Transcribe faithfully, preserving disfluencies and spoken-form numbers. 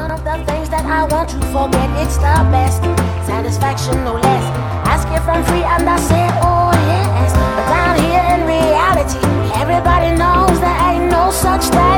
one of the things that I want to forget. It's the best satisfaction, no less. Ask if I'm free and I say, oh yes. But down here in reality, everybody knows there ain't no such thing.